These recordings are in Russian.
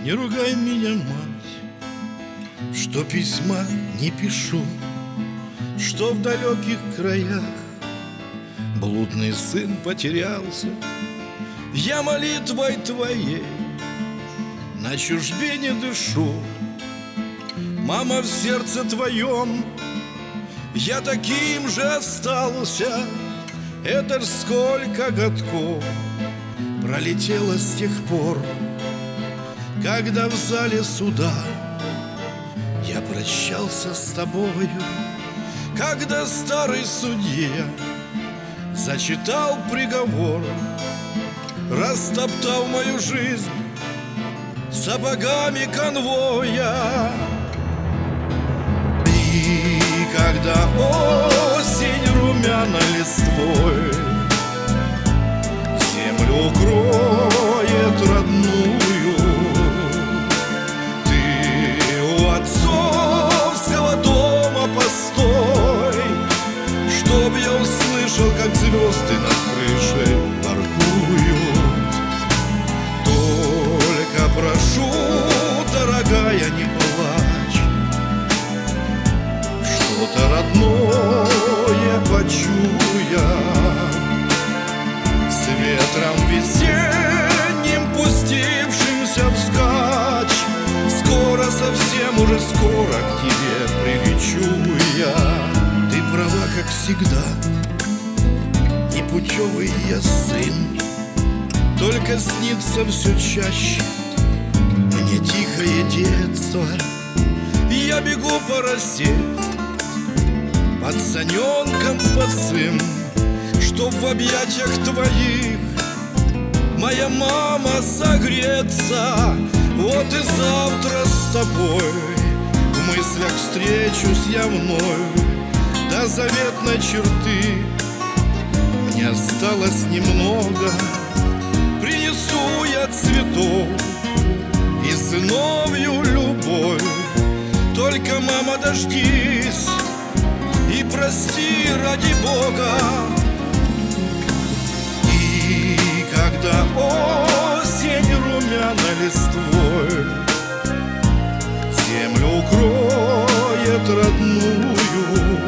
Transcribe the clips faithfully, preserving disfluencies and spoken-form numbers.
Не ругай меня, мать, что письма не пишу, что в далеких краях блудный сын потерялся. Я молитвой твоей на чужбине дышу. Мама, в сердце твоем я таким же остался. Это ж сколько годков пролетело с тех пор, когда в зале суда я прощался с тобою, когда старый судья зачитал приговор, растоптал мою жизнь сапогами конвоя. И когда осень румяной листвой землю укроет родную, ты у отцовского дома постой, чтоб я услышал, как звезды над крышей воркуют. Только прошу, дорогая, не плачь, что-то родное почуя. С ветром весенним, пустившимся вскачь, скоро, совсем уже скоро к тебе прилечу я. Ты права, как всегда, непутевый я сын, только снится все чаще мне тихое детство. Я бегу по росе под саненком босым, чтоб в объятиях твоих моя мама согреться. Вот и завтра с тобой в мыслях встречусь я вновь. До заветной черты мне осталось немного. Принесу я цветов и сыновью любовь. Только, мама, дождись и прости ради Бога. И когда осень румяной листвой землю укроет родную,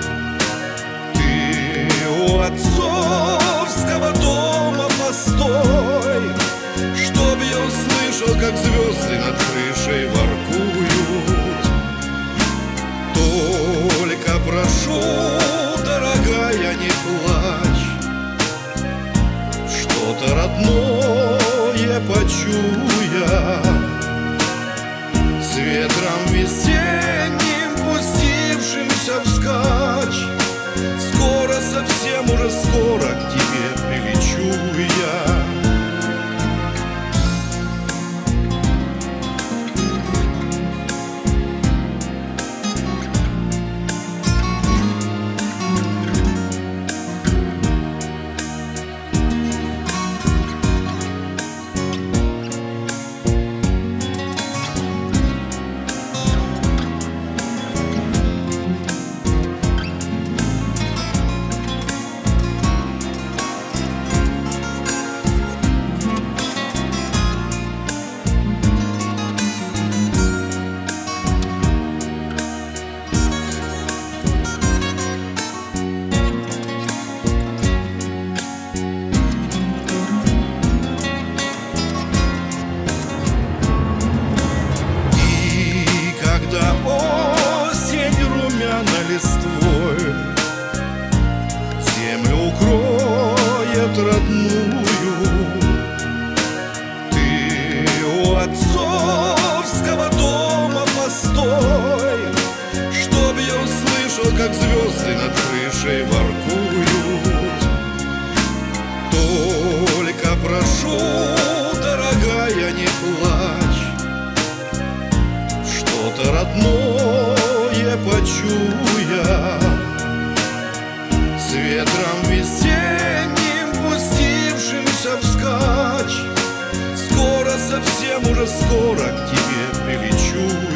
ты у отцовского дома постой, чтоб я услышал, как звезды над крышей воркуют. Только прошу, дорогая, не плачь, что-то родное почуя. С ветром весенним, пустившимся вскачь, скоро, совсем уже скоро к тебе прилечу я. Листвой землю укроет родную, ты у отцовского дома постой, чтоб я услышал, как звезды над крышей воркуют. Только прошу, дорогая, не плачь, что-то родное почуя. С ветром весенним, пустившимся вскачь, скоро, совсем уже скоро к тебе прилечу